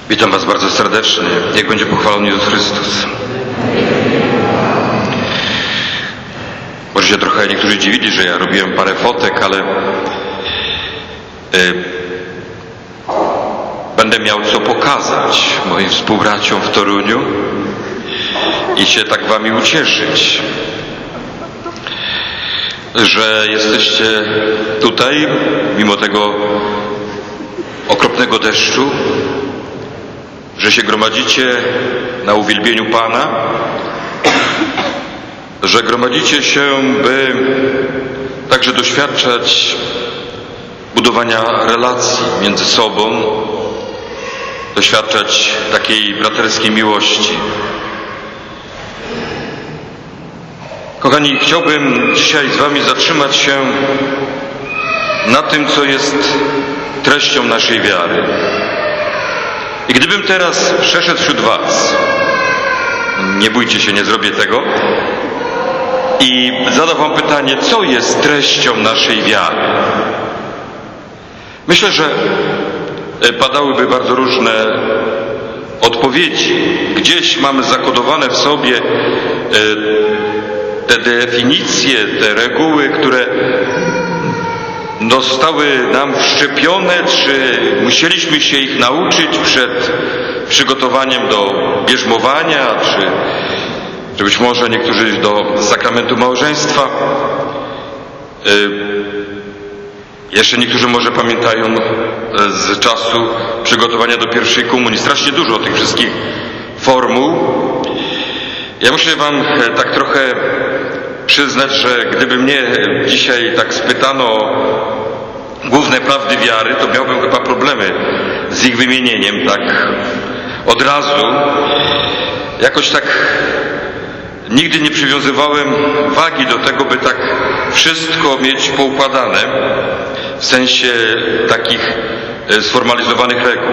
Witam Was bardzo serdecznie. Niech będzie pochwalony Jezus Chrystus. Może się trochę niektórzy dziwili, że ja robiłem parę fotek, ale będę miał co pokazać moim współbraciom w Toruniu i się tak Wami ucieszyć, że jesteście tutaj mimo tego okropnego deszczu, że się gromadzicie na uwielbieniu Pana, że gromadzicie się, by także doświadczać budowania relacji między sobą, doświadczać takiej braterskiej miłości. Kochani, chciałbym dzisiaj z Wami zatrzymać się na tym, co jest treścią naszej wiary. I gdybym teraz przeszedł wśród Was, nie bójcie się, nie zrobię tego, i zadał Wam pytanie, co jest treścią naszej wiary? Myślę, że padałyby bardzo różne odpowiedzi. Gdzieś mamy zakodowane w sobie te definicje, te reguły, które zostały nam wszczepione, czy musieliśmy się ich nauczyć przed przygotowaniem do bierzmowania, czy być może niektórzy do sakramentu małżeństwa. Jeszcze niektórzy może pamiętają z czasu przygotowania do pierwszej komunii. Strasznie dużo tych wszystkich formuł. Ja muszę Wam tak trochę przyznać, że gdyby mnie dzisiaj tak spytano o główne prawdy wiary, to miałbym chyba problemy z ich wymienieniem tak od razu. Jakoś tak nigdy nie przywiązywałem wagi do tego, by tak wszystko mieć poukładane w sensie takich sformalizowanych reguł.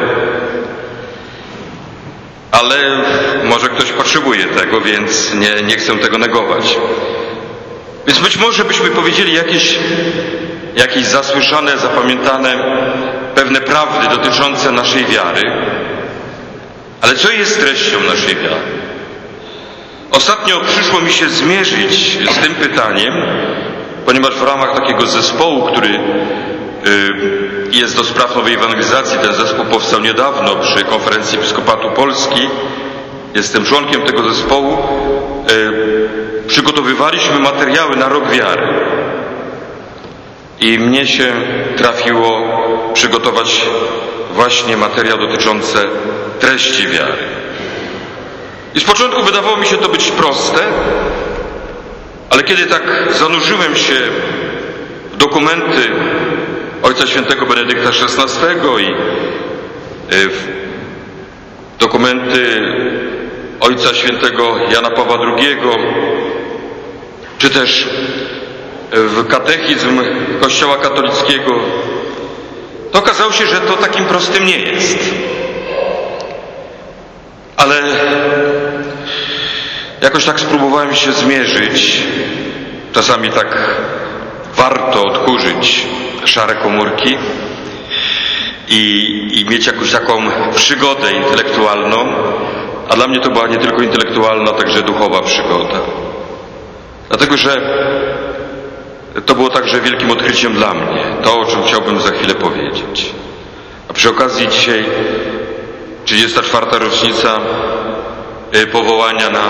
Ale może ktoś potrzebuje tego, więc nie chcę tego negować. Więc być może byśmy powiedzieli jakieś zasłyszane, zapamiętane pewne prawdy dotyczące naszej wiary. Ale co jest treścią naszej wiary? Ostatnio przyszło mi się zmierzyć z tym pytaniem, ponieważ w ramach takiego zespołu, który jest do spraw nowej ewangelizacji, ten zespół powstał niedawno przy Konferencji Episkopatu Polski, jestem członkiem tego zespołu, przygotowywaliśmy materiały na rok wiary. I mnie się trafiło przygotować właśnie materiał dotyczący treści wiary. I z początku wydawało mi się to być proste, ale kiedy tak zanurzyłem się w dokumenty Ojca Świętego Benedykta XVI i w dokumenty Ojca Świętego Jana Pawła II, czy też w katechizm Kościoła katolickiego, to okazało się, że to takim prostym nie jest. Ale jakoś tak spróbowałem się zmierzyć. Czasami tak warto odkurzyć szare komórki i mieć jakąś taką przygodę intelektualną, a dla mnie to była nie tylko intelektualna, także duchowa przygoda. Dlatego, że to było także wielkim odkryciem dla mnie, to o czym chciałbym za chwilę powiedzieć. A przy okazji dzisiaj 34. rocznica powołania na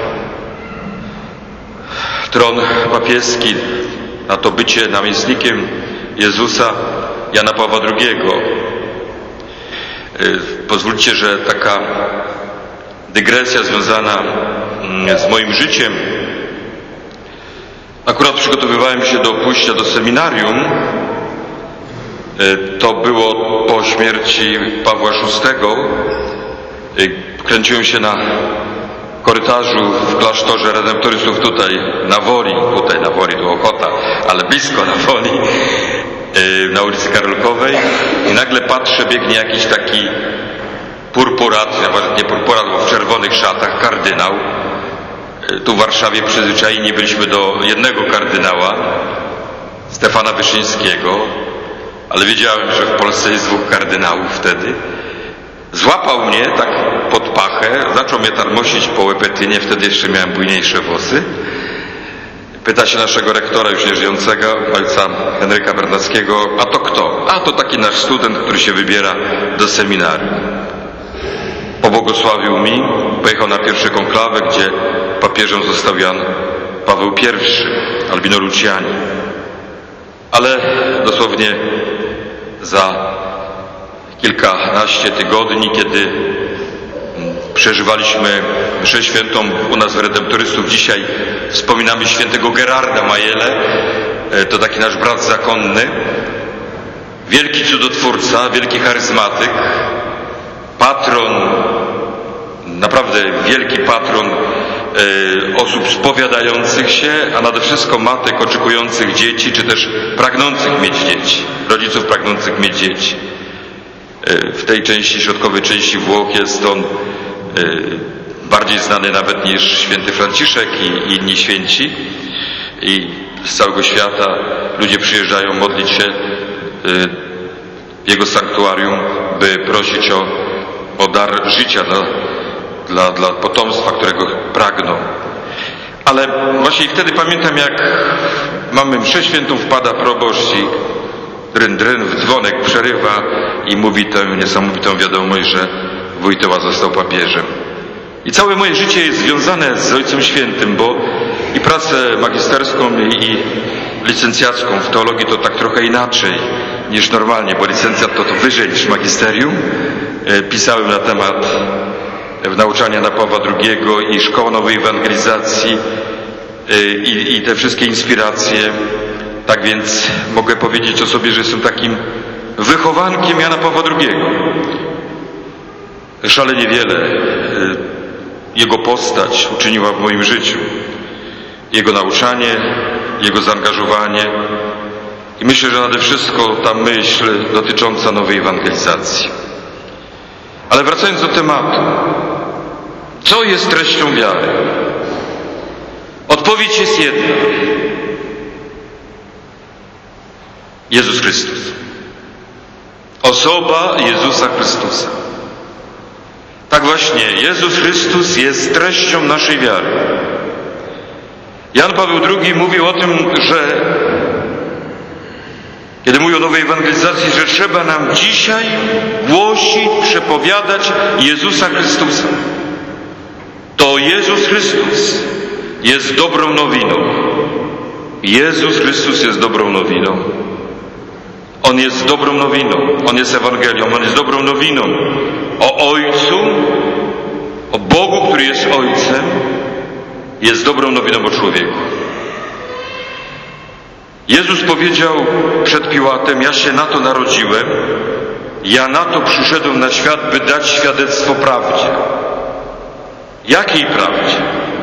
tron papieski, na to bycie namiestnikiem Jezusa Jana Pawła II. Pozwólcie, że taka dygresja związana z moim życiem. Akurat przygotowywałem się do pójścia do seminarium. To było po śmierci Pawła VI. Kręciłem się na korytarzu w klasztorze redemptorystów tutaj na Woli, to Ochota, ale blisko na Woli, na ulicy Karolkowej, i nagle patrzę, biegnie jakiś taki purpurat, nawet nie purpurat, bo w czerwonych szatach, kardynał. Tu w Warszawie przyzwyczajeni byliśmy do jednego kardynała, Stefana Wyszyńskiego, ale wiedziałem, że w Polsce jest 2 kardynałów wtedy. Złapał mnie tak pod pachę, zaczął mnie tarmosić po łepetynie, wtedy jeszcze miałem bujniejsze włosy. Pyta się naszego rektora, już nieżyjącego, ojca Henryka Bernackiego, a to kto? A to taki nasz student, który się wybiera do seminarium. Pobłogosławił mi, pojechał na pierwsze konklawę, gdzie papieżem został Jan Paweł I, Albino Luciani. Ale dosłownie za kilkanaście tygodni, kiedy przeżywaliśmy mszę świętą u nas w Redemptorystów, dzisiaj wspominamy świętego Gerarda Majele, to taki nasz brat zakonny, wielki cudotwórca, wielki charyzmatyk, patron, naprawdę wielki patron osób spowiadających się, a nade wszystko matek oczekujących dzieci, czy też pragnących mieć dzieci, rodziców pragnących mieć dzieci. W tej części, środkowej części Włoch jest on bardziej znany nawet niż święty Franciszek i inni święci. I z całego świata ludzie przyjeżdżają modlić się w jego sanktuarium, by prosić o dar życia dla potomstwa, którego pragną. Ale właśnie wtedy pamiętam, jak mamy mszę świętą, wpada proboszcz i dryn w dzwonek przerywa i mówi tę niesamowitą wiadomość, że Wojtyła został papieżem. I całe moje życie jest związane z Ojcem Świętym, bo i pracę magisterską i licencjacką w teologii to tak trochę inaczej niż normalnie, bo licencjat to wyżej niż magisterium. Pisałem na temat nauczania Jana Pawła II i Szkoła Nowej Ewangelizacji i te wszystkie inspiracje. Tak więc mogę powiedzieć o sobie, że jestem takim wychowankiem Jana Pawła II. Szalenie wiele jego postać uczyniła w moim życiu. Jego nauczanie, jego zaangażowanie i myślę, że nade wszystko ta myśl dotycząca nowej ewangelizacji. Ale wracając do tematu, co jest treścią wiary? Odpowiedź jest jedna. Jezus Chrystus. Osoba Jezusa Chrystusa. Tak właśnie, Jezus Chrystus jest treścią naszej wiary. Jan Paweł II mówił o tym, że kiedy mówi o nowej ewangelizacji, że trzeba nam dzisiaj głosić, przepowiadać Jezusa Chrystusa. To Jezus Chrystus jest dobrą nowiną. Jezus Chrystus jest dobrą nowiną. On jest dobrą nowiną. On jest Ewangelią. On jest dobrą nowiną o Ojcu, o Bogu, który jest Ojcem. Jest dobrą nowiną o człowieku. Jezus powiedział przed Piłatem: ja się na to narodziłem, ja na to przyszedłem na świat, by dać świadectwo prawdzie. Jakiej prawdzie?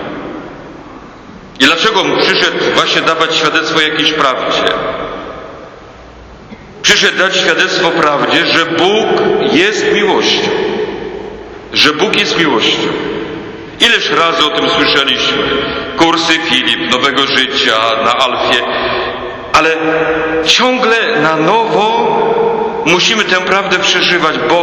I dlaczego przyszedł właśnie dawać świadectwo jakiejś prawdzie? Przyszedł dać świadectwo prawdzie, że Bóg jest miłością. Że Bóg jest miłością. Ileż razy o tym słyszeliśmy? Kursy Filip, Nowego Życia, na Alfie. Ale ciągle na nowo musimy tę prawdę przeżywać, bo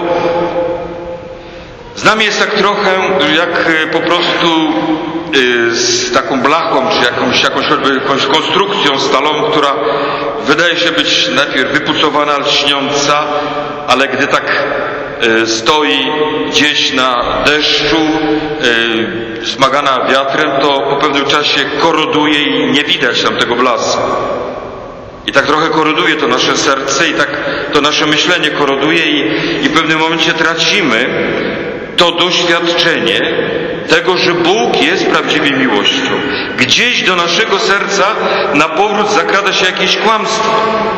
z nami jest tak trochę jak po prostu z taką blachą, czy jakąś konstrukcją stalową, która wydaje się być najpierw wypucowana, lśniąca, ale gdy tak stoi gdzieś na deszczu, zmagana wiatrem, to po pewnym czasie koroduje i nie widać tam tego blasku. I tak trochę koroduje to nasze serce i tak to nasze myślenie koroduje i w pewnym momencie tracimy to doświadczenie tego, że Bóg jest prawdziwie miłością. Gdzieś do naszego serca na powrót zakrada się jakieś kłamstwo.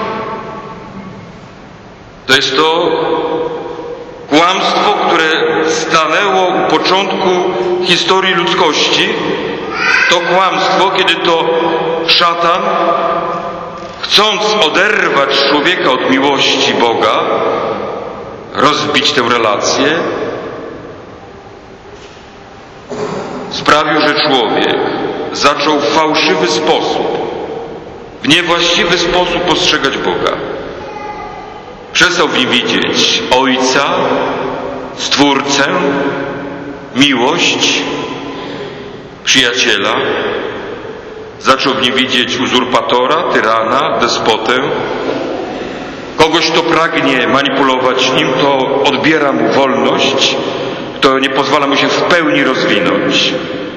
To jest to kłamstwo, które stanęło u początku historii ludzkości. To kłamstwo, kiedy to szatan, chcąc oderwać człowieka od miłości Boga, rozbić tę relację, sprawił, że człowiek zaczął w fałszywy sposób, w niewłaściwy sposób postrzegać Boga. Przestał w nim widzieć Ojca Stwórcę, miłość, przyjaciela. Zaczął w nim widzieć uzurpatora, tyrana, despotę. Kogoś, kto pragnie manipulować nim, to odbiera mu wolność, to nie pozwala mu się w pełni rozwinąć.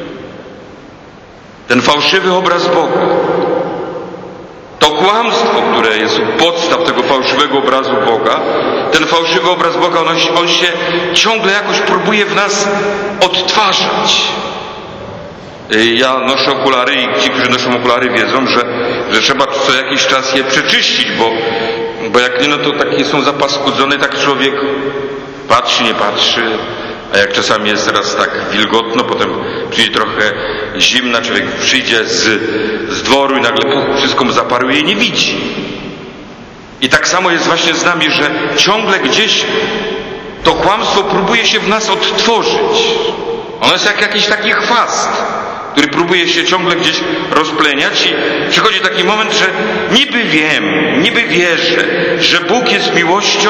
Ten fałszywy obraz Boga, to kłamstwo, które jest u podstaw tego fałszywego obrazu Boga, ten fałszywy obraz Boga, on się ciągle jakoś próbuje w nas odtwarzać. Ja noszę okulary i ci, którzy noszą okulary, wiedzą, że trzeba co jakiś czas je przeczyścić, bo jak nie, no to takie są zapaskudzone, tak człowiek patrzy, nie patrzy, a jak czasami jest teraz tak wilgotno, potem przyjdzie trochę zimna, człowiek przyjdzie z dworu i nagle wszystko mu zaparuje i nie widzi. I tak samo jest właśnie z nami, że ciągle gdzieś to kłamstwo próbuje się w nas odtworzyć. Ono jest jak jakiś taki chwast, który próbuje się ciągle gdzieś rozpleniać i przychodzi taki moment, że niby wiem, niby wierzę, że Bóg jest miłością,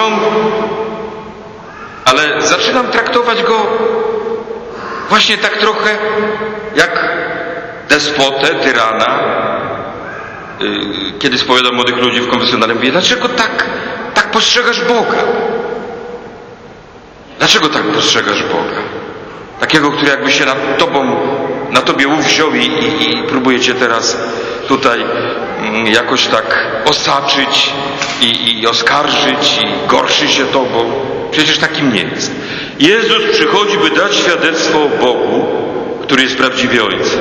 ale zaczynam traktować Go właśnie tak trochę jak despotę, tyrana. Kiedy spowiadam młodych ludzi w konfesjonale, mówię, dlaczego tak postrzegasz Boga? Dlaczego tak postrzegasz Boga? Takiego, który jakby się na tobie uwziął i próbuje cię teraz tutaj jakoś tak osaczyć i oskarżyć i gorszy się tobą. Przecież takim nie jest. Jezus przychodzi, by dać świadectwo o Bogu, który jest prawdziwie Ojcem.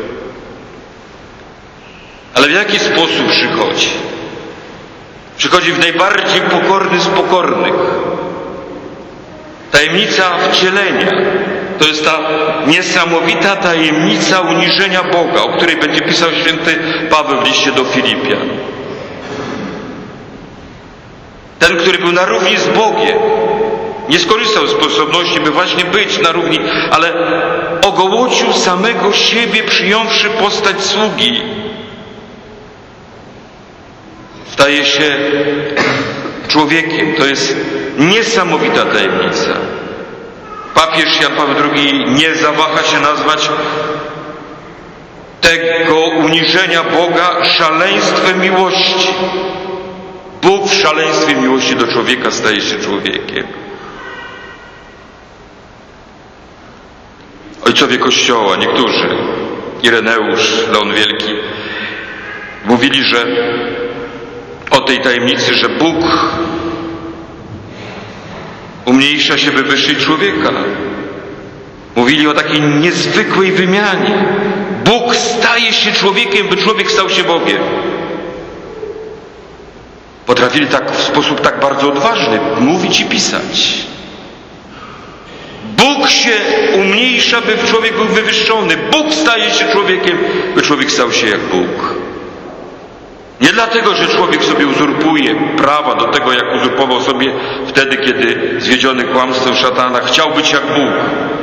Ale w jaki sposób przychodzi? Przychodzi w najbardziej pokorny z pokornych. Tajemnica wcielenia to jest ta niesamowita tajemnica uniżenia Boga, o której będzie pisał święty Paweł w liście do Filipian. Ten, który był na równi z Bogiem, nie skorzystał z sposobności, by właśnie być na równi, ale ogołocił samego siebie, przyjąwszy postać sługi. Staje się człowiekiem. To jest niesamowita tajemnica. Papież Jan Paweł II nie zawaha się nazwać tego uniżenia Boga szaleństwem miłości. Bóg w szaleństwie miłości do człowieka staje się człowiekiem. Ojcowie Kościoła, niektórzy, Ireneusz, Leon Wielki, mówili, że o tej tajemnicy, że Bóg umniejsza się, by wyższyć człowieka. Mówili o takiej niezwykłej wymianie. Bóg staje się człowiekiem, by człowiek stał się Bogiem. Potrafili tak w sposób tak bardzo odważny mówić i pisać. Bóg się umniejsza, by człowiek był wywyższony. Bóg staje się człowiekiem, by człowiek stał się jak Bóg. Nie dlatego, że człowiek sobie uzurpuje prawa do tego, jak uzurpował sobie wtedy, kiedy zwiedziony kłamstwem szatana chciał być jak Bóg.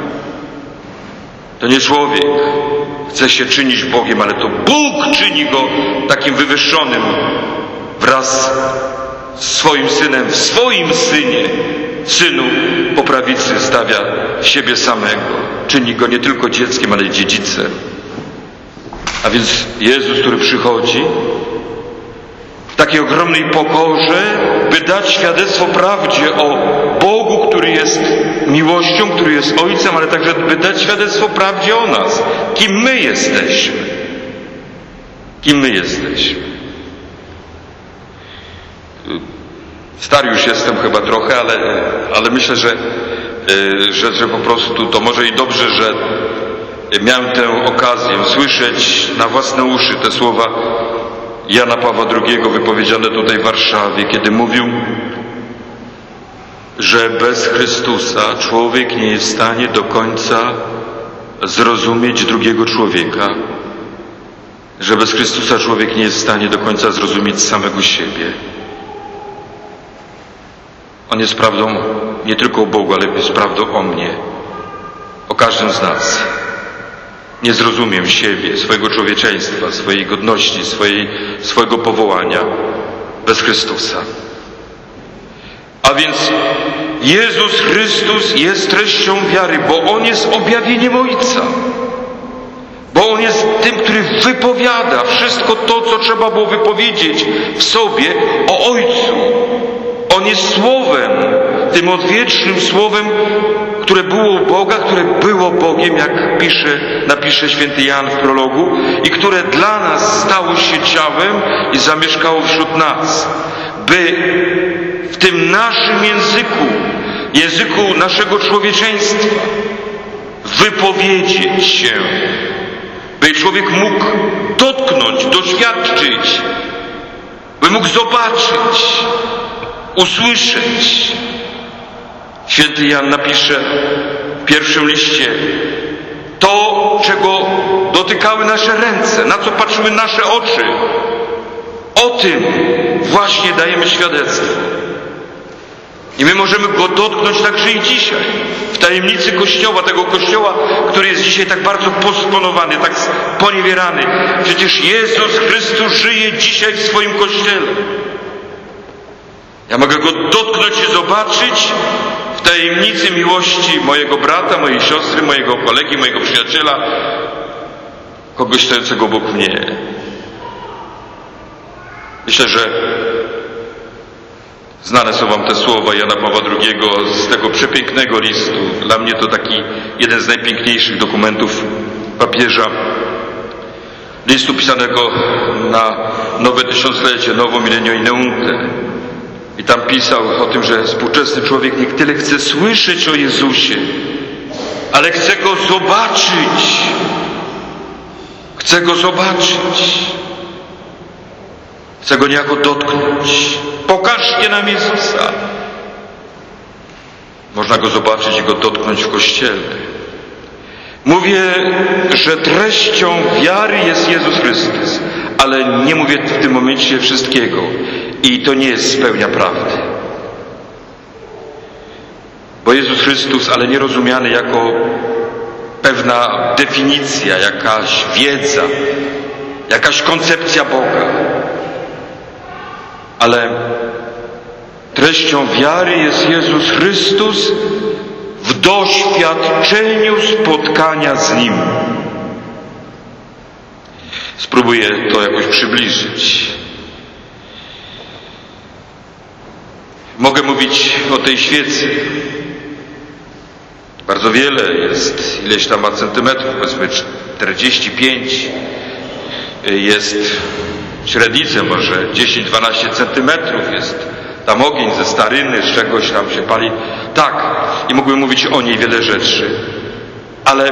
To nie człowiek chce się czynić Bogiem, ale to Bóg czyni go takim wywyższonym wraz z swoim Synem, w swoim Synu po prawicy stawia siebie samego. Czyni go nie tylko dzieckiem, ale i dziedzicem. A więc Jezus, który przychodzi w takiej ogromnej pokorze, by dać świadectwo prawdzie o Bogu, który jest miłością, który jest Ojcem, ale także by dać świadectwo prawdzie o nas. Kim my jesteśmy. Kim my jesteśmy. Stary już jestem chyba trochę, ale myślę, że po prostu to może i dobrze, że miałem tę okazję słyszeć na własne uszy te słowa Jana Pawła II wypowiedziane tutaj w Warszawie, kiedy mówił, że bez Chrystusa człowiek nie jest w stanie do końca zrozumieć drugiego człowieka, że bez Chrystusa człowiek nie jest w stanie do końca zrozumieć samego siebie. On jest prawdą nie tylko o Bogu, ale jest prawdą o mnie, o każdym z nas. Nie zrozumiem siebie, swojego człowieczeństwa, swojej godności, swojego powołania bez Chrystusa. A więc Jezus Chrystus jest treścią wiary, bo On jest objawieniem Ojca. Bo On jest tym, który wypowiada wszystko to, co trzeba było wypowiedzieć w sobie o Ojcu. On jest Słowem, tym odwiecznym Słowem, które było u Boga, które było Bogiem, jak napisze święty Jan w prologu, i które dla nas stało się ciałem i zamieszkało wśród nas, by w tym naszym języku naszego człowieczeństwa wypowiedzieć się, by człowiek mógł dotknąć, doświadczyć, by mógł zobaczyć, usłyszeć. Święty Jan napisze w pierwszym liście: to, czego dotykały nasze ręce, na co patrzyły nasze oczy, o tym właśnie dajemy świadectwo. I my możemy go dotknąć także i dzisiaj, w tajemnicy Kościoła, tego Kościoła, który jest dzisiaj tak bardzo posponowany, tak poniewierany. Przecież Jezus Chrystus żyje dzisiaj w swoim Kościele. Ja mogę go dotknąć i zobaczyć w tajemnicy miłości mojego brata, mojej siostry, mojego kolegi, mojego przyjaciela, kogoś stojącego obok mnie. Myślę, że znane są wam te słowa Jana Pawła II z tego przepięknego listu. Dla mnie to taki jeden z najpiękniejszych dokumentów papieża. Listu pisanego na nowe tysiąclecie, nowo millennium ineunte. I tam pisał o tym, że współczesny człowiek nie tyle chce słyszeć o Jezusie, ale chce Go zobaczyć. Chce Go zobaczyć. Chce Go niejako dotknąć. Pokażcie nam Jezusa. Można Go zobaczyć i Go dotknąć w Kościele. Mówię, że treścią wiary jest Jezus Chrystus, ale nie mówię w tym momencie wszystkiego. I to nie jest spełnia prawdy. Bo Jezus Chrystus, ale nie rozumiany jako pewna definicja, jakaś wiedza, jakaś koncepcja Boga. Ale treścią wiary jest Jezus Chrystus w doświadczeniu spotkania z Nim. Spróbuję to jakoś przybliżyć. Mogę mówić o tej świecy. Bardzo wiele jest, ileś tam ma centymetrów, powiedzmy 45. Jest średnicę może 10-12 centymetrów. Jest tam ogień ze staryny, z czegoś tam się pali. Tak, i mógłbym mówić o niej wiele rzeczy. Ale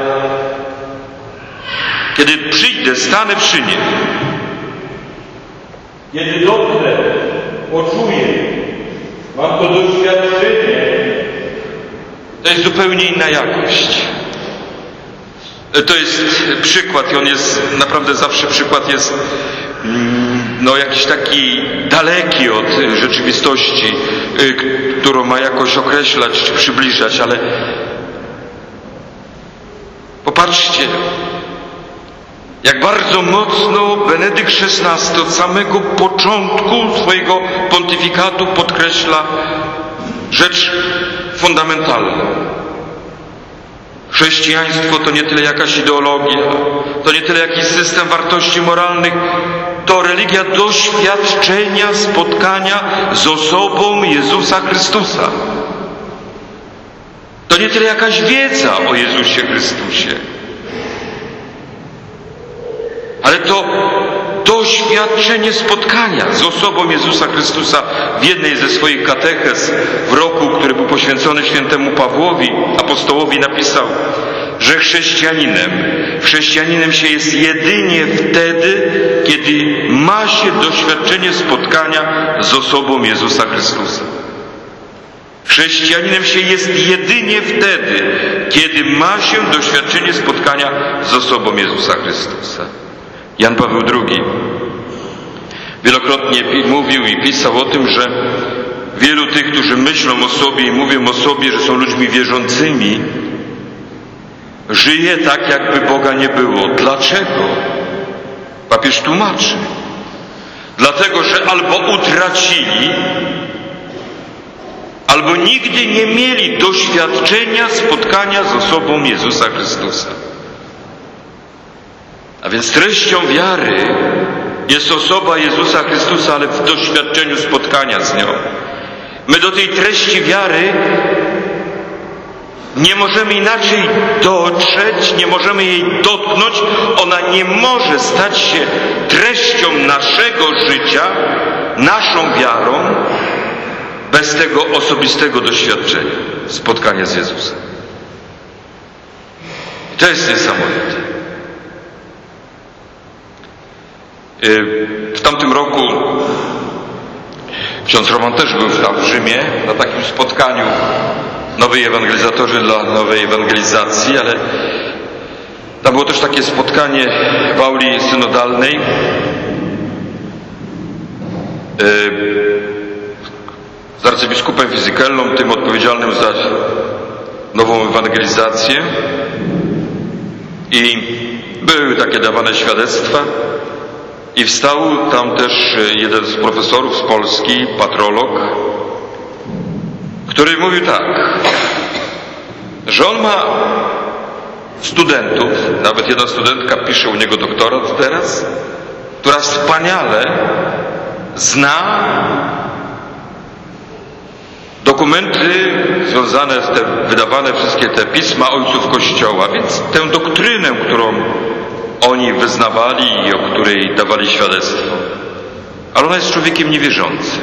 kiedy przyjdę, stanę przy niej, kiedy dotknę, poczuję, mam to doświadczenie, to jest zupełnie inna jakość. To jest przykład i on jest, naprawdę zawsze przykład jest jakiś taki daleki od rzeczywistości, którą ma jakoś określać czy przybliżać, ale popatrzcie, jak bardzo mocno Benedykt XVI od samego początku swojego pontyfikatu podkreśla rzecz fundamentalną. Chrześcijaństwo to nie tyle jakaś ideologia, to nie tyle jakiś system wartości moralnych, to religia doświadczenia, spotkania z osobą Jezusa Chrystusa. To nie tyle jakaś wiedza o Jezusie Chrystusie, ale to doświadczenie spotkania z osobą Jezusa Chrystusa. W jednej ze swoich katechez w roku, który był poświęcony świętemu Pawłowi, apostołowi, napisał, że chrześcijaninem się jest jedynie wtedy, kiedy ma się doświadczenie spotkania z osobą Jezusa Chrystusa. Chrześcijaninem się jest jedynie wtedy, kiedy ma się doświadczenie spotkania z osobą Jezusa Chrystusa. Jan Paweł II wielokrotnie mówił i pisał o tym, że wielu tych, którzy myślą o sobie i mówią o sobie, że są ludźmi wierzącymi, żyje tak, jakby Boga nie było. Dlaczego? Papież tłumaczy. Dlatego, że albo albo nigdy nie mieli doświadczenia spotkania z osobą Jezusa Chrystusa. A więc treścią wiary jest osoba Jezusa Chrystusa, ale w doświadczeniu spotkania z nią. My do tej treści wiary nie możemy inaczej dotrzeć, nie możemy jej dotknąć. Ona nie może stać się treścią naszego życia, naszą wiarą, bez tego osobistego doświadczenia, spotkania z Jezusem. I to jest niesamowite. W tamtym roku ksiądz Roman też był tam w Rzymie na takim spotkaniu nowej ewangelizatorzy dla nowej ewangelizacji, ale tam było też takie spotkanie w auli synodalnej z arcybiskupem Fizykellą, tym odpowiedzialnym za nową ewangelizację, i były takie dawane świadectwa. I wstał tam też jeden z profesorów z Polski, patrolog, który mówił tak, że on ma studentów, nawet jedna studentka pisze u niego doktorat teraz, która wspaniale zna dokumenty związane z wydawane wszystkie te pisma ojców Kościoła, więc tę doktrynę, którą oni wyznawali i o której dawali świadectwo. Ale ona jest człowiekiem niewierzącym.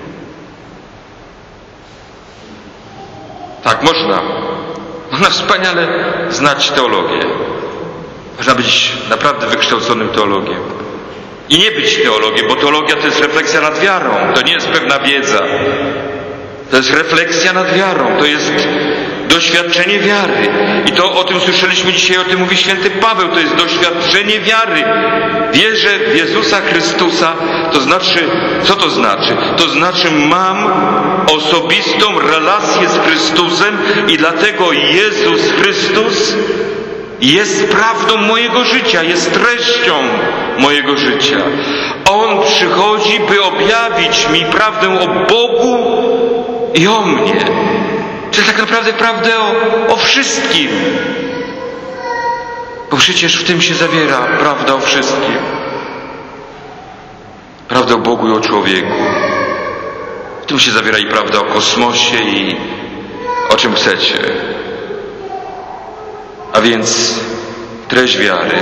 Tak, można wspaniale znać teologię. Można być naprawdę wykształconym teologiem. I nie być teologiem, bo teologia to jest refleksja nad wiarą. To nie jest pewna wiedza. To jest refleksja nad wiarą. To jest doświadczenie wiary. I to o tym słyszeliśmy dzisiaj, o tym mówi święty Paweł. To jest doświadczenie wiary. Wierzę w Jezusa Chrystusa. To znaczy, co to znaczy? To znaczy, mam osobistą relację z Chrystusem i dlatego Jezus Chrystus jest prawdą mojego życia, jest treścią mojego życia. On przychodzi, by objawić mi prawdę o Bogu i o mnie. Czyli tak naprawdę prawdę o wszystkim. Bo przecież w tym się zawiera prawda o wszystkim. Prawda o Bogu i o człowieku. W tym się zawiera i prawda o kosmosie i o czym chcecie. A więc treść wiary.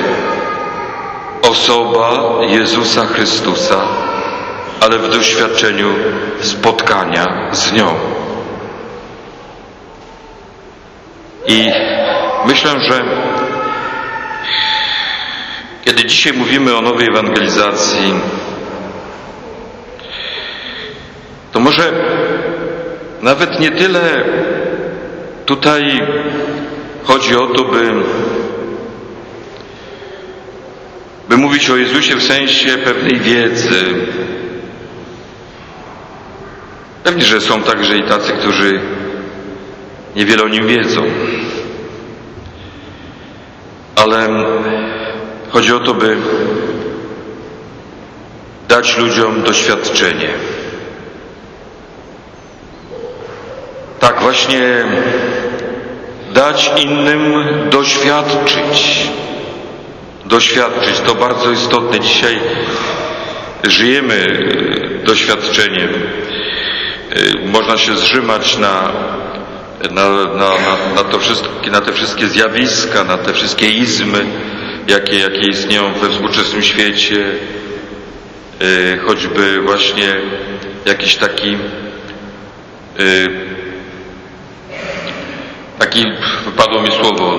Osoba Jezusa Chrystusa, ale w doświadczeniu spotkania z nią. I myślę, że kiedy dzisiaj mówimy o nowej ewangelizacji, to może nawet nie tyle tutaj chodzi o to, by mówić o Jezusie w sensie pewnej wiedzy. Pewnie, że są także i tacy, którzy niewiele o Nim wiedzą. Ale chodzi o to, by dać ludziom doświadczenie. Tak, właśnie dać innym doświadczyć. Doświadczyć, to bardzo istotne. Dzisiaj żyjemy doświadczeniem. Można się zrzymać na te wszystkie zjawiska, na te wszystkie izmy, jakie istnieją we współczesnym świecie. Choćby właśnie jakiś taki wypadło mi słowo,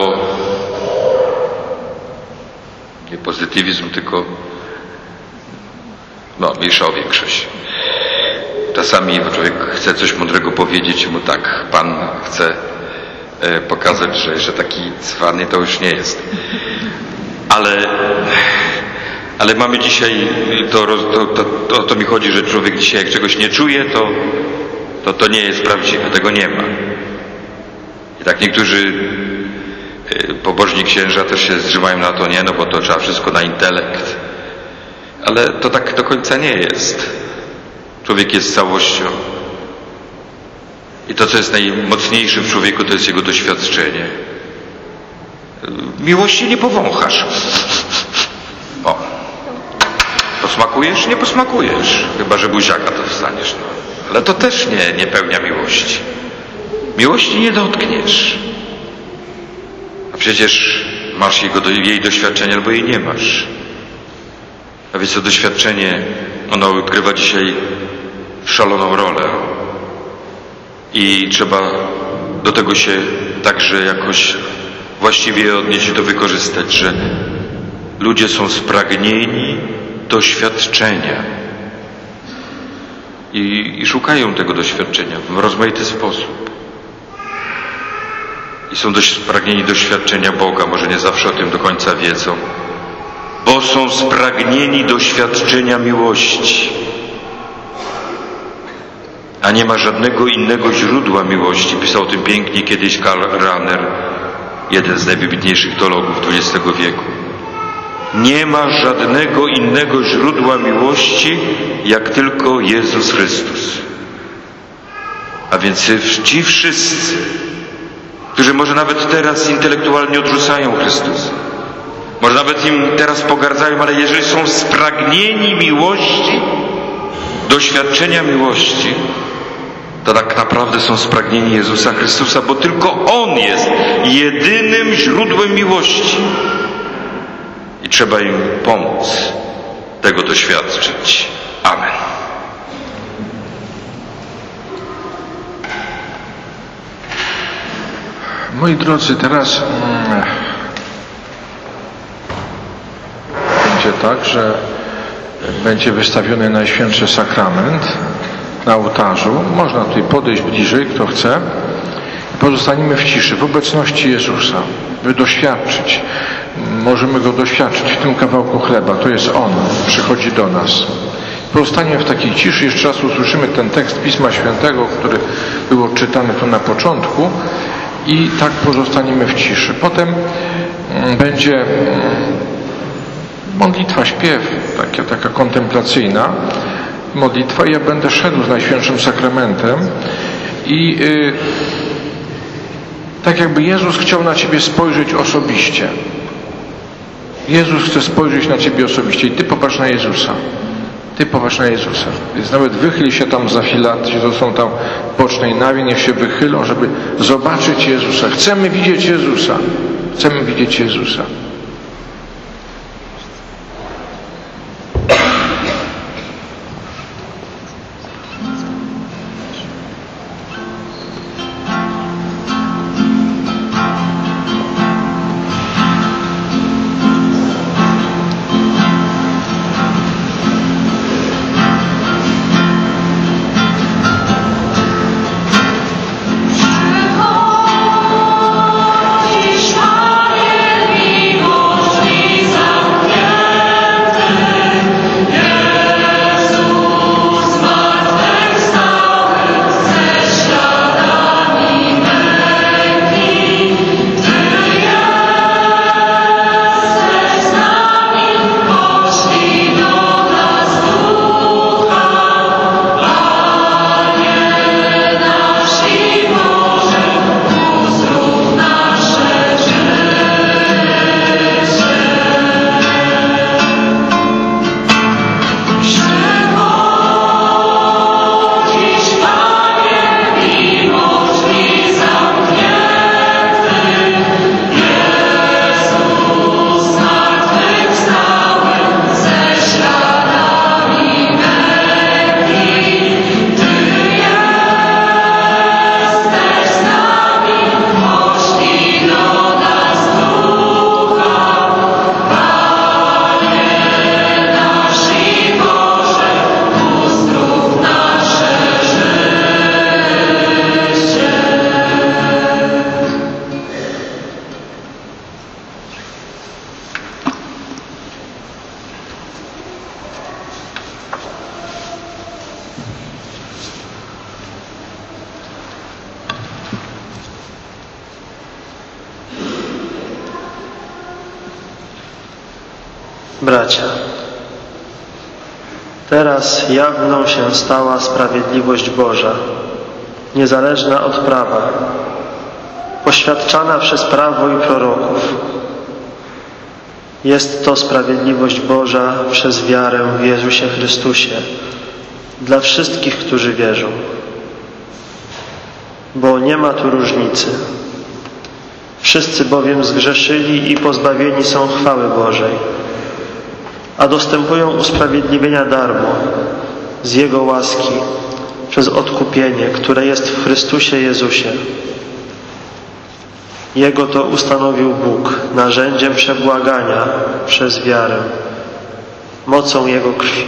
nie pozytywizm, tylko mniejsza o większość. Czasami człowiek chce coś mądrego powiedzieć i mu tak Pan chce pokazać, że taki cwany to już nie jest. Ale mamy dzisiaj, to mi chodzi, że człowiek dzisiaj jak czegoś nie czuje, to nie jest prawdziwe, tego nie ma. I tak niektórzy pobożni księża też się zrzymają na to, bo to trzeba wszystko na intelekt. Ale to tak do końca nie jest. Człowiek jest całością. I to, co jest najmocniejsze w człowieku, to jest jego doświadczenie. Miłości nie powąchasz. O. Posmakujesz? Nie posmakujesz. Chyba że buziaka to dostaniesz. No. Ale to też nie pełnia miłości. Miłości nie dotkniesz. A przecież masz jej doświadczenie, albo jej nie masz. A więc to doświadczenie, ono odgrywa dzisiaj szaloną rolę. I trzeba do tego się także jakoś właściwie odnieść i to wykorzystać, że ludzie są spragnieni doświadczenia. I szukają tego doświadczenia w rozmaity sposób. I są spragnieni doświadczenia Boga, może nie zawsze o tym do końca wiedzą, bo są spragnieni doświadczenia miłości. A nie ma żadnego innego źródła miłości. Pisał o tym pięknie kiedyś Karl Rahner, jeden z najwybitniejszych teologów XX wieku. Nie ma żadnego innego źródła miłości, jak tylko Jezus Chrystus. A więc ci wszyscy, którzy może nawet teraz intelektualnie odrzucają Chrystusa, może nawet im teraz pogardzają, ale jeżeli są spragnieni miłości, doświadczenia miłości, to tak naprawdę są spragnieni Jezusa Chrystusa, bo tylko On jest jedynym źródłem miłości. I trzeba im pomóc tego doświadczyć. Amen. Moi drodzy, teraz będzie tak, że będzie wystawiony Najświętszy Sakrament na ołtarzu. Można tutaj podejść bliżej, kto chce. Pozostaniemy w ciszy, w obecności Jezusa, by doświadczyć. Możemy Go doświadczyć w tym kawałku chleba. To jest On, przychodzi do nas. Pozostaniemy w takiej ciszy. Jeszcze raz usłyszymy ten tekst Pisma Świętego, który był odczytany tu na początku. I tak pozostaniemy w ciszy. Potem będzie modlitwa, śpiew, taka kontemplacyjna modlitwa. Ja będę szedł z Najświętszym Sakramentem i tak jakby Jezus chciał na Ciebie spojrzeć osobiście. Jezus chce spojrzeć na Ciebie osobiście i Ty popatrz na Jezusa. Ty popatrz na Jezusa. Więc nawet wychyl się tam za filat, to są tam bocznej nawie, niech się wychylą, żeby zobaczyć Jezusa. Chcemy widzieć Jezusa. Chcemy widzieć Jezusa. Bracia, teraz jawną się stała sprawiedliwość Boża, niezależna od prawa, poświadczana przez prawo i proroków. Jest to sprawiedliwość Boża przez wiarę w Jezusie Chrystusie dla wszystkich, którzy wierzą. Bo nie ma tu różnicy. Wszyscy bowiem zgrzeszyli i pozbawieni są chwały Bożej, a dostępują usprawiedliwienia darmo z Jego łaski przez odkupienie, które jest w Chrystusie Jezusie. Jego to ustanowił Bóg narzędziem przebłagania przez wiarę, mocą Jego krwi.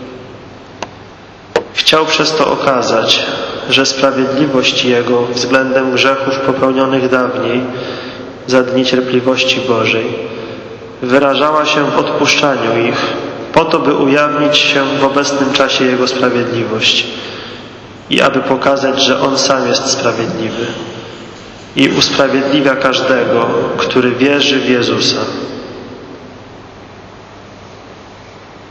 Chciał przez to okazać, że sprawiedliwość Jego względem grzechów popełnionych dawniej za dni cierpliwości Bożej wyrażała się w odpuszczaniu ich, po to, by ujawnić się w obecnym czasie Jego sprawiedliwość i aby pokazać, że On sam jest sprawiedliwy i usprawiedliwia każdego, który wierzy w Jezusa.